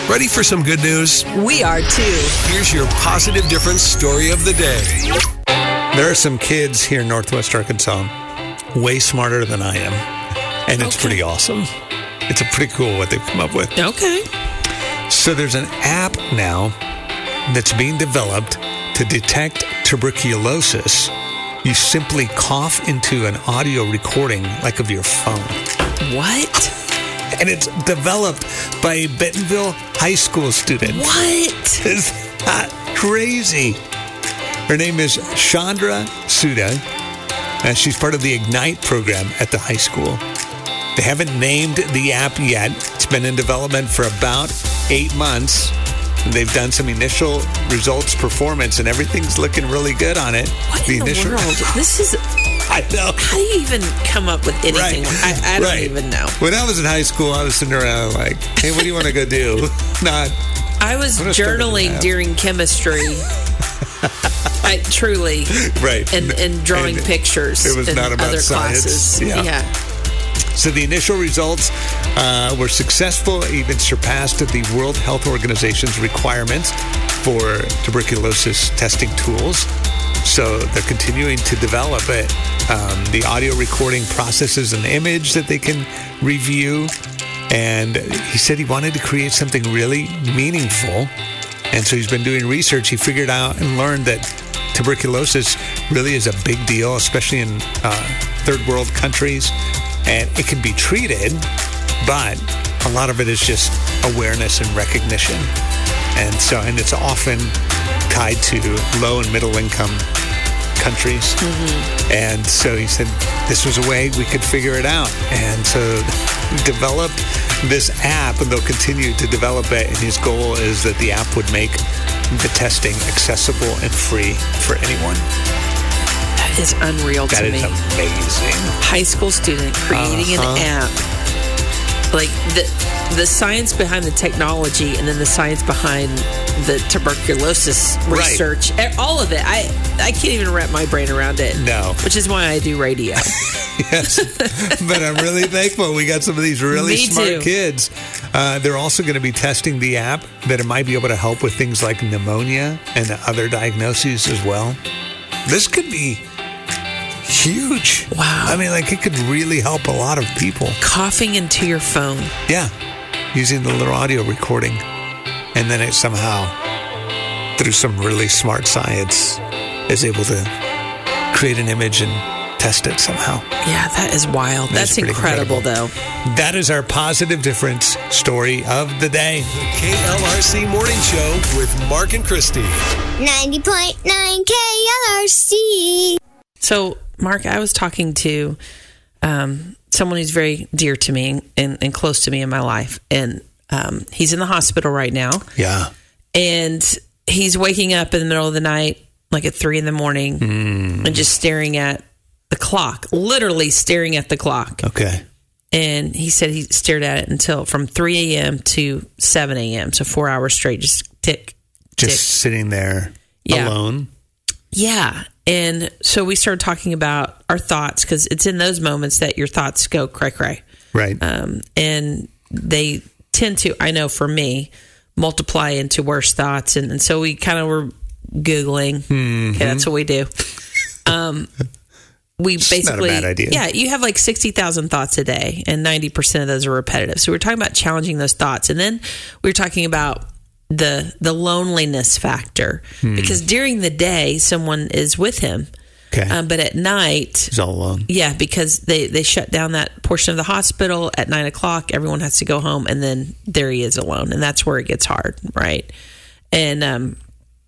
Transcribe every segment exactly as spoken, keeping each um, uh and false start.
Ready for some good news? We are too. Here's your positive difference story of the day. There are some kids here in Northwest Arkansas way smarter than I am, and it's Okay. pretty awesome. It's a pretty cool what they've come up with. Okay. So there's an app now that's being developed to detect tuberculosis. You simply cough into an audio recording like of your phone. What? And it's developed by a Bentonville high school student. What? Is that crazy? Her name is Chandra Suda, and she's part of the Ignite program at the high school. They haven't named the app yet. It's been in development for about eight months. They've done some initial results performance, and everything's looking really good on it. What in the initial- world? This is... I know. How do you even come up with anything? Right. I, I don't Right. even know. When I was in high school, I was sitting around like, hey, what do you want to go do? Not... I was What a stupid journaling app. during chemistry. I truly... Right. And, and drawing And pictures it was in not about other science. classes. Yeah. So the initial results uh, were successful, even surpassed the World Health Organization's requirements for tuberculosis testing tools. So they're continuing to develop it. Um, the audio recording processes an image that they can review. And he said he wanted to create something really meaningful. And so he's been doing research. He figured out and learned that tuberculosis really is a big deal, especially in uh, third world countries. And it can be treated, but a lot of it is just awareness and recognition. And so, and it's often tied to low and middle income countries. Mm-hmm. And so he said this was a way we could figure it out. And so developed this app, and they'll continue to develop it. And his goal is that the app would make the testing accessible and free for anyone. That is unreal That to is me. amazing. High school student creating Uh-huh. an app. Like the the science behind the technology, and then the science behind the tuberculosis Right. research, e- all of it. I I can't even wrap my brain around it. No. Which is why I do radio. Yes, but I'm really thankful we got some of these really Me smart too. kids. Uh, they're also going to be testing the app that it might be able to help with things like pneumonia and other diagnoses as well. This could be huge. Wow. I mean, like it could really help a lot of people. Coughing into your phone. Yeah, using the little audio recording, and then it somehow, through some really smart science, is able to create an image and test it somehow. Yeah, that is wild. That's That's pretty incredible, incredible. though. That is our positive difference story of the day. K L R C Morning Show with Mark and Christy. ninety point nine K L R C. So, Mark, I was talking to um, someone who's very dear to me and, and close to me in my life. And um, he's in the hospital right now. Yeah. And he's waking up in the middle of the night, like at three in the morning, Mm. and just staring at the clock, literally staring at the clock. Okay. And he said he stared at it until from three a.m. to seven a.m. So four hours straight, just tick, Just tick. sitting there Yeah. alone. Yeah. And so we started talking about our thoughts, because it's in those moments that your thoughts go cray cray. Right. Um, and they tend to, I know for me, multiply into worse thoughts. And, and so we kind of were Googling. Mm-hmm. Okay, that's what we do. Um, we It's basically, not a bad idea. yeah, you have like sixty thousand thoughts a day, and ninety percent of those are repetitive. So we're talking about challenging those thoughts. And then we were talking about the the loneliness factor, Hmm. because during the day, someone is with him. Okay. Um, but at night, He's all alone. yeah, because they, they shut down that portion of the hospital at nine o'clock. Everyone has to go home, and then there he is alone, and that's where it gets hard, right? And um,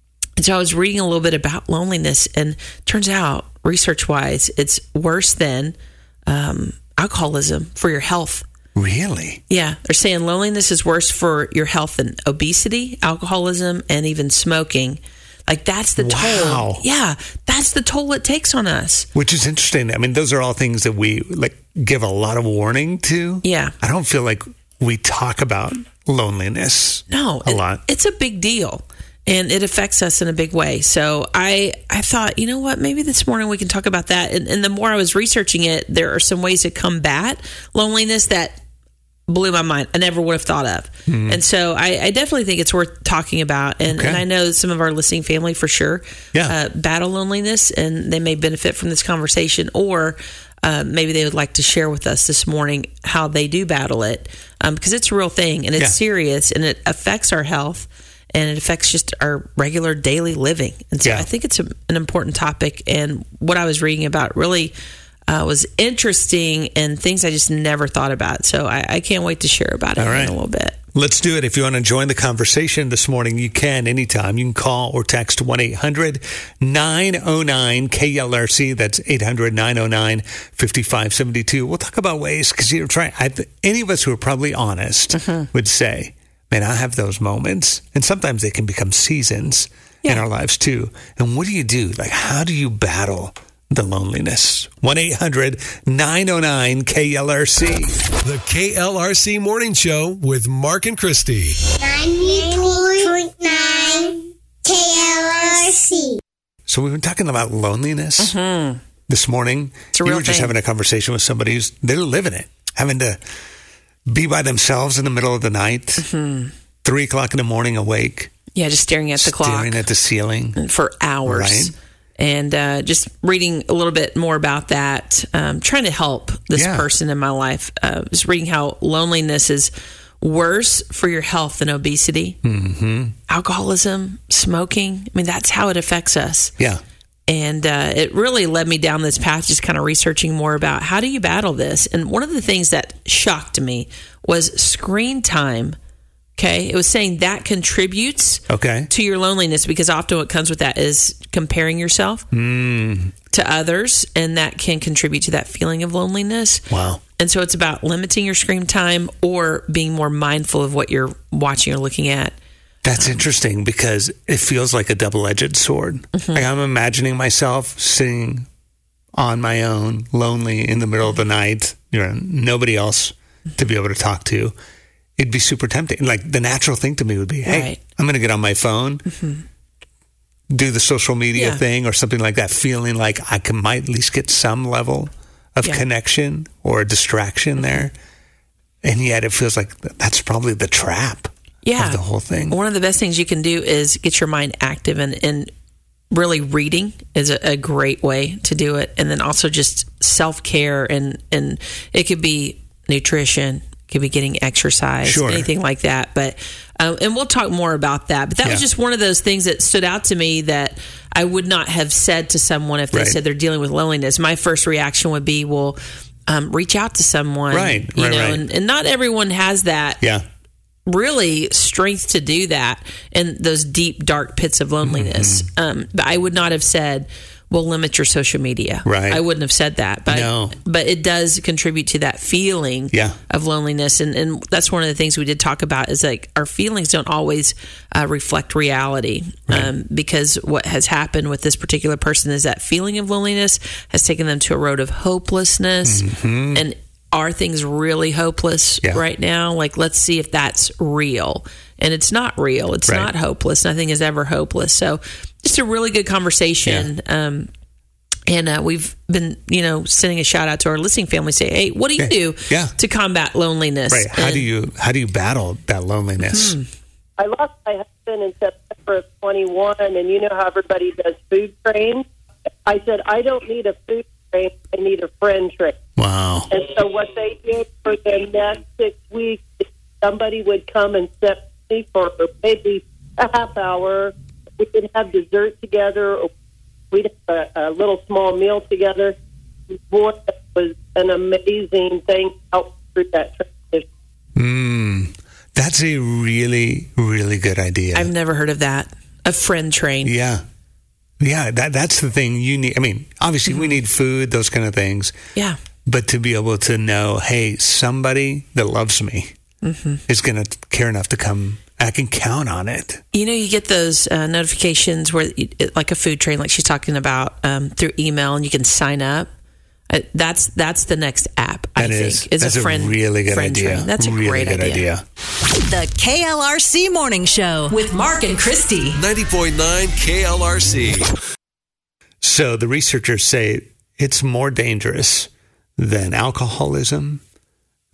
so I was reading a little bit about loneliness, and turns out, research-wise, it's worse than um, alcoholism for your health. Really? Yeah, they're saying loneliness is worse for your health than obesity, alcoholism, and even smoking. Like, that's the Wow. toll. Yeah, that's the toll it takes on us. Which is interesting. I mean, those are all things that we like give a lot of warning to. Yeah. I don't feel like we talk about loneliness No, a it- lot. It's a big deal, and it affects us in a big way. So I, I thought, you know what, maybe this morning we can talk about that. And, and the more I was researching it, there are some ways to combat loneliness that blew my mind. I never would have thought of. Mm. And so I, I definitely think it's worth talking about. And, okay. and I know some of our listening family for sure yeah. uh, battle loneliness, and they may benefit from this conversation, or uh, maybe they would like to share with us this morning how they do battle it, um, because it's a real thing, and it's yeah. serious, and it affects our health, and it affects just our regular daily living. And so yeah. I think it's a, an important topic. And what I was reading about really Uh, was interesting, and things I just never thought about. So I, I can't wait to share about it All right. in a little bit. Let's do it. If you want to join the conversation this morning, you can anytime. You can call or text one eight hundred nine oh nine K L R C. That's eight hundred nine oh nine five five seven two. We'll talk about ways, because you're trying. I, any of us who are probably honest mm-hmm. would say, man, I have those moments. And sometimes they can become seasons yeah. in our lives too. And what do you do? Like, how do you battle the loneliness? one eight hundred nine oh nine K L R C. The K L R C Morning Show with Mark and Christy. ninety point nine K L R C. So we've been talking about loneliness mm-hmm. this morning. It's a you real were just thing. having a conversation with somebody who's they're living it, having to be by themselves in the middle of the night, mm-hmm. three o'clock in the morning awake. Yeah, just staring at the staring clock. Staring at the ceiling. For hours. Right. And uh, just reading a little bit more about that, um, trying to help this yeah. person in my life. Uh, just reading how loneliness is worse for your health than obesity, mm-hmm. alcoholism, smoking. I mean, that's how it affects us. Yeah. And uh, it really led me down this path, just kind of researching more about how do you battle this. And one of the things that shocked me was screen time. Okay, it was saying that contributes okay. to your loneliness, because often what comes with that is comparing yourself mm. to others, and that can contribute to that feeling of loneliness. Wow. And so it's about limiting your screen time or being more mindful of what you're watching or looking at. That's um, interesting, because it feels like a double-edged sword. Mm-hmm. Like I'm imagining myself sitting on my own, lonely in the middle of the night, you know, nobody else to be able to talk to. It'd be super tempting. Like the natural thing to me would be, hey, right. I'm going to get on my phone, mm-hmm. do the social media yeah. thing or something like that, feeling like I can might at least get some level of yeah. connection or a distraction mm-hmm. there. And yet it feels like that's probably the trap yeah. of the whole thing. One of the best things you can do is get your mind active, and, and really reading is a, a great way to do it. And then also just self-care, and, and it could be nutrition, could be getting exercise, sure. anything like that. But um, and we'll talk more about that. But that yeah. was just one of those things that stood out to me that I would not have said to someone if they right. said they're dealing with loneliness. My first reaction would be, well, um, reach out to someone. Right, you right, know, right. And, and not everyone has that yeah. really strength to do that in those deep, dark pits of loneliness. Mm-hmm. Um, but I would not have said, well, limit your social media. Right. I wouldn't have said that. But no. but it does contribute to that feeling yeah. of loneliness. And, and that's one of the things we did talk about, is like our feelings don't always uh, reflect reality. Right. Um, because what has happened with this particular person is that feeling of loneliness has taken them to a road of hopelessness. Mm-hmm. And are things really hopeless yeah. right now? Like, let's see if that's real. And it's not real. It's right. not hopeless. Nothing is ever hopeless. So just a really good conversation. Yeah. Um, and uh, we've been, you know, sending a shout out to our listening family, say, hey, what do you yeah. do yeah. to combat loneliness? Right. How and, do you how do you battle that loneliness? Hmm. I lost my husband in September of twenty-one, and you know how everybody does food trains? I said, I don't need a food train. I need a friend train. Wow. And so what they did for the next six weeks is somebody would come and sit with me for maybe a half hour. We could have dessert together. We'd have a, a little small meal together. Boy, it was an amazing thing out through that transition. Mm, that's a really, really good idea. I've never heard of that. A friend train. Yeah. Yeah, that that's the thing you need. I mean, obviously mm-hmm. we need food, those kind of things. Yeah. But to be able to know, hey, somebody that loves me mm-hmm. is going to care enough to come, I can count on it. You know, you get those uh, notifications where, you, like a food train, like she's talking about, um, through email, and you can sign up. Uh, that's that's the next app, I that think. Is. Is that's a friend, a really good friend idea. Train. That's a really great good idea. idea. The K L R C Morning Show with Mark and Christy. ninety point nine K L R C. So the researchers say it's more dangerous than alcoholism,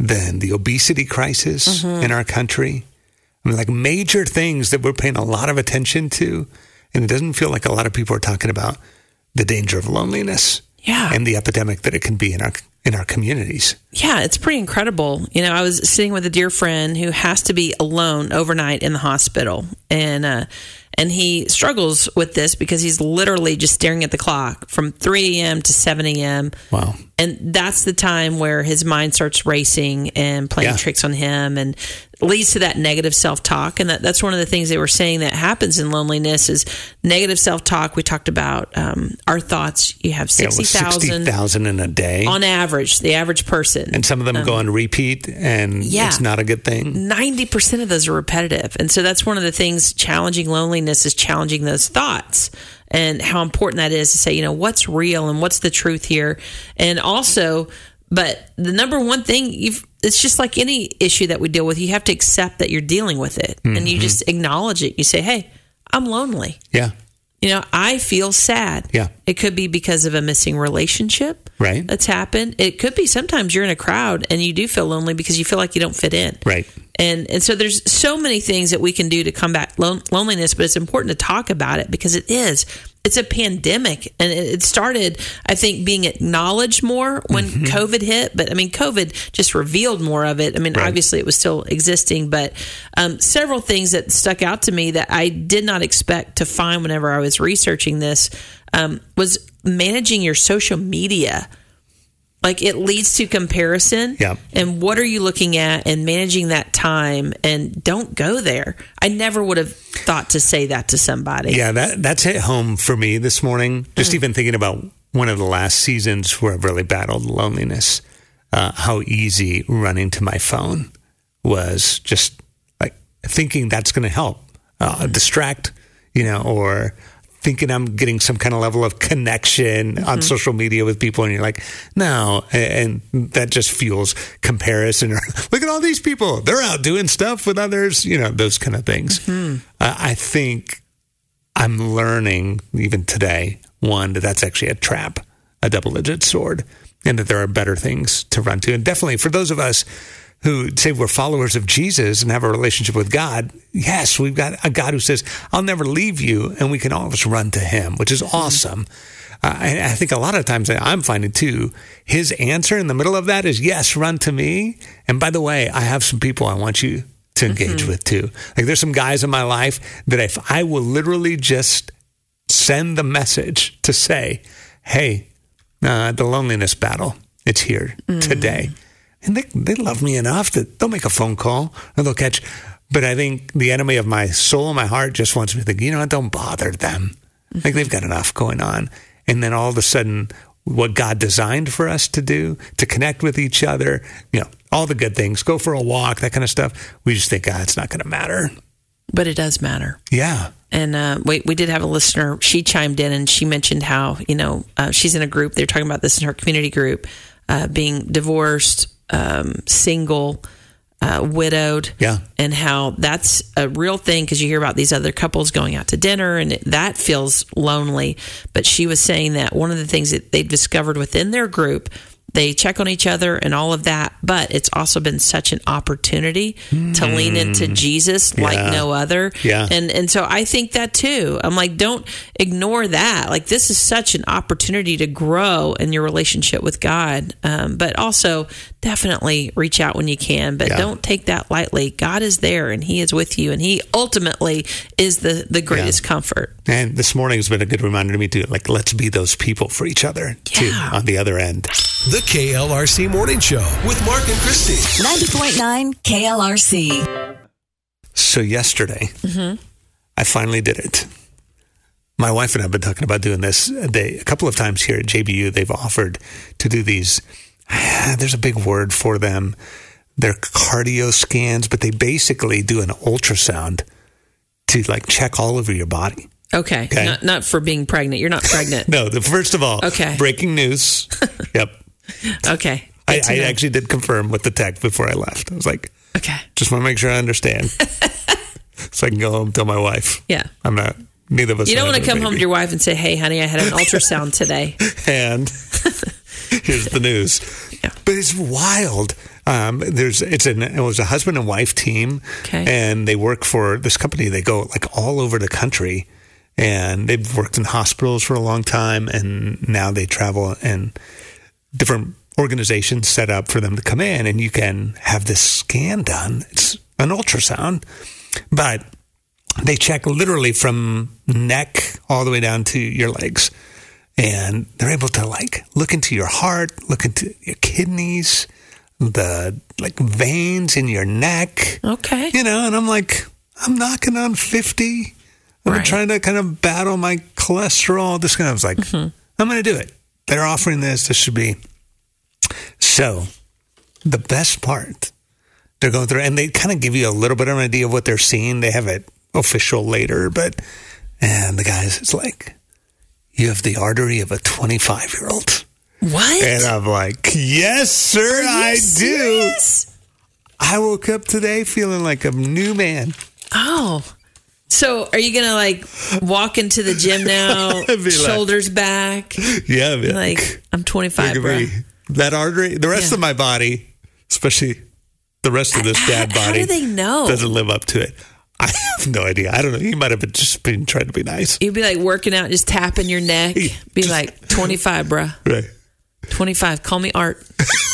than the obesity crisis Mm-hmm. in our country. I mean, like major things that we're paying a lot of attention to. And it doesn't feel like a lot of people are talking about the danger of loneliness Yeah. and the epidemic that it can be in our in our communities. Yeah, it's pretty incredible. You know, I was sitting with a dear friend who has to be alone overnight in the hospital, and uh, and he struggles with this because he's literally just staring at the clock from three a.m. to seven a.m. Wow. And that's the time where his mind starts racing and playing Yeah. tricks on him, and leads to that negative self-talk. And that, that's one of the things they were saying that happens in loneliness is negative self-talk. We talked about um, our thoughts. You have Yeah, it was sixty thousand sixty thousand in a day. on average, the average person. And some of them go on repeat, and yeah. it's not a good thing. ninety percent of those are repetitive. And so that's one of the things challenging loneliness is challenging those thoughts and how important that is to say, you know, what's real and what's the truth here. And also, but the number one thing, you've, it's just like any issue that we deal with, you have to accept that you're dealing with it. Mm-hmm. And you just acknowledge it. You say, hey, I'm lonely. Yeah. You know, I feel sad. Yeah. It could be because of a missing relationship Right. that's happened. It could be sometimes you're in a crowd and you do feel lonely because you feel like you don't fit in. Right. And and so there's so many things that we can do to combat lon- loneliness, but it's important to talk about it because it is. It's a pandemic, and it, it started, I think, being acknowledged more when Mm-hmm. COVID hit. But I mean, COVID just revealed more of it. I mean, Right. obviously it was still existing, but um, several things that stuck out to me that I did not expect to find whenever I was researching this um, was managing your social media. Like it leads to comparison. Yeah. And what are you looking at and managing that time, and don't go there. I never would have thought to say that to somebody. Yeah, that that's hit home for me this morning. Just Mm. even thinking about one of the last seasons where I've really battled loneliness, uh, how easy running to my phone was, just like thinking that's going to help uh, distract, you know, or thinking I'm getting some kind of level of connection on social media with people, and you're like, no, and that just fuels comparison. Or look at all these people; they're out doing stuff with others, you know, those kind of things. Uh, I think I'm learning even today, one, that that's actually a trap, a double-edged sword, and that there are better things to run to. And definitely for those of us who say we're followers of Jesus and have a relationship with God, yes, we've got a God who says, I'll never leave you, and we can always run to him, which is awesome. Uh, I, I think a lot of times I'm finding too, his answer in the middle of that is, yes, run to me. And by the way, I have some people I want you to engage with too. Like there's some guys in my life that if I will literally just send the message to say, hey, uh, the loneliness battle, it's here today. And they they love me enough that they'll make a phone call or they'll catch. But I think the enemy of my soul and my heart just wants me to think, you know what, don't bother them. Like they've got enough going on. And then all of a sudden, what God designed for us to do, to connect with each other, you know, all the good things, go for a walk, that kind of stuff. We just think, ah, it's not going to matter. But it does matter. Yeah. And uh, we, we did have a listener. She chimed in and she mentioned how, you know, uh, she's in a group. They're talking about this in her community group, uh, being divorced, um, single, uh, widowed. Yeah. And how that's a real thing because you hear about these other couples going out to dinner and it, that feels lonely. But she was saying that one of the things that they've discovered within their group, they check on each other and all of that, but it's also been such an opportunity mm. to lean into Jesus like yeah. no other. Yeah. And and so I think that too. I'm like, don't ignore that. Like this is such an opportunity to grow in your relationship with God. Um, but also definitely reach out when you can, but yeah. don't take that lightly. God is there and he is with you and he ultimately is the, the greatest yeah. comfort. And this morning has been a good reminder to me too. Like, let's be those people for each other too Yeah. on the other end. The K L R C Morning Show with Mark and Christy. ninety point nine K L R C. So yesterday, mm-hmm. I finally did it. My wife and I have been talking about doing this a, day, a couple of times here at J B U. They've offered to do these, there's a big word for them. They're cardio scans, but they basically do an ultrasound to like check all over your body. Okay. Okay. Not, not for being pregnant. You're not pregnant. No, the first of all, Okay. breaking news. Yep. Okay. I, Good to I know. actually did confirm with the tech before I left. I was like, Okay. just want to make sure I understand. So I can go home and tell my wife. Yeah. I'm not, neither of us You don't are want to having a come home to baby. your wife and say, hey, honey, I had an ultrasound today. And here's the news. Yeah. But it's wild Um, there's it's an it was a husband and wife team, Okay. and they work for this company. They go like all over the country, and they've worked in hospitals for a long time, and now they travel, and different organizations set up for them to come in, and you can have this scan done. It's an ultrasound, but they check literally from neck all the way down to your legs. And they're able to like look into your heart, look into your kidneys, the like veins in your neck. Okay. You know, and I'm like, I'm knocking on fifty. I'm Right. trying to kind of battle my cholesterol. This kind of I was like, Mm-hmm. I'm going to do it. They're offering this. This should be. So the best part, they're going through, and they kind of give you a little bit of an idea of what they're seeing. They have it official later, but, and the guys, it's like, you have the artery of a twenty-five-year-old. What? And I'm like, yes, sir, I do. Serious? I woke up today feeling like a new man. Oh. So are you going to like walk into the gym now, I'd be like- shoulders back? Yeah, man. Like, I'm Look twenty-five, at bro. me. That artery, the rest Yeah. of my body, especially the rest of this dad How- how body, do they know? doesn't live up to it. I have no idea. I don't know. He might have been just been trying to be nice. You'd be like working out, just tapping your neck. Be Just- like, twenty-five, bro. Right. twenty-five. Call me Art.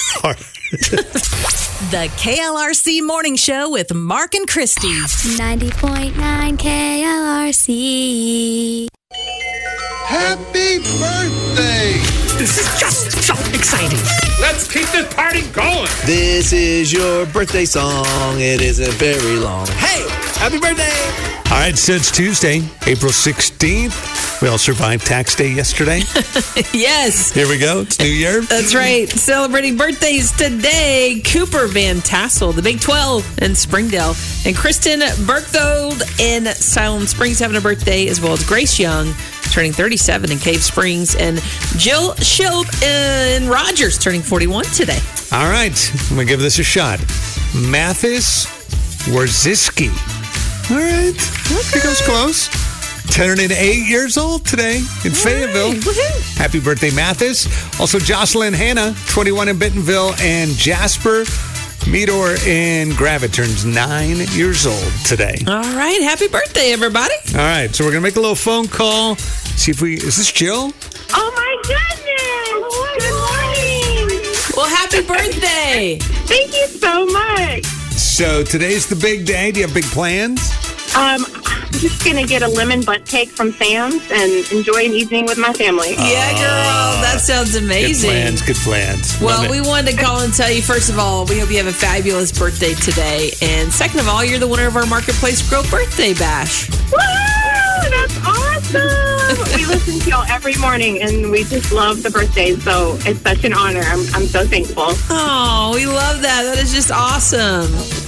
The K L R C Morning Show with Mark and Christy. ninety point nine K L R C. Happy birthday! This is just so exciting. Let's keep this party going. This is your birthday song. It isn't very long. Hey, happy birthday! All right, so it's Tuesday, April sixteenth. We all survived tax day yesterday. Yes. Here we go. It's New Year. That's right. Celebrating birthdays today. Cooper Van Tassel, the Big twelve in Springdale. And Kristen Berthold in Silent Springs having a birthday, as well as Grace Young turning thirty-seven in Cave Springs. And Jill Shilp in Rogers turning forty-one today. All right, I'm going to give this a shot. Mathis Warziski. All right. He goes close. Turning eight years old today in Fayetteville. Woohoo. Happy birthday, Mathis. Also, Jocelyn Hanna, twenty-one in Bentonville, and Jasper Meador in Gravett turns nine years old today. All right. Happy birthday, everybody. All right, so we're going to make a little phone call. See if we, is this Jill? Oh my goodness! Good morning! Well, happy birthday. Thank you so much. So today's the big day. Do you have big plans? Um, I'm just gonna get a lemon butt cake from Sam's and enjoy an evening with my family. Yeah, girl. That sounds Good amazing. plans, good plans. Well, Love we it. wanted to call and tell you, first of all, we hope you have a fabulous birthday today. And second of all, you're the winner of our Marketplace Grill Birthday Bash. Woo! That's awesome! We listen to y'all every morning, and we just love the birthdays. So it's such an honor. I'm I'm so thankful. Oh, we love that. That is just awesome.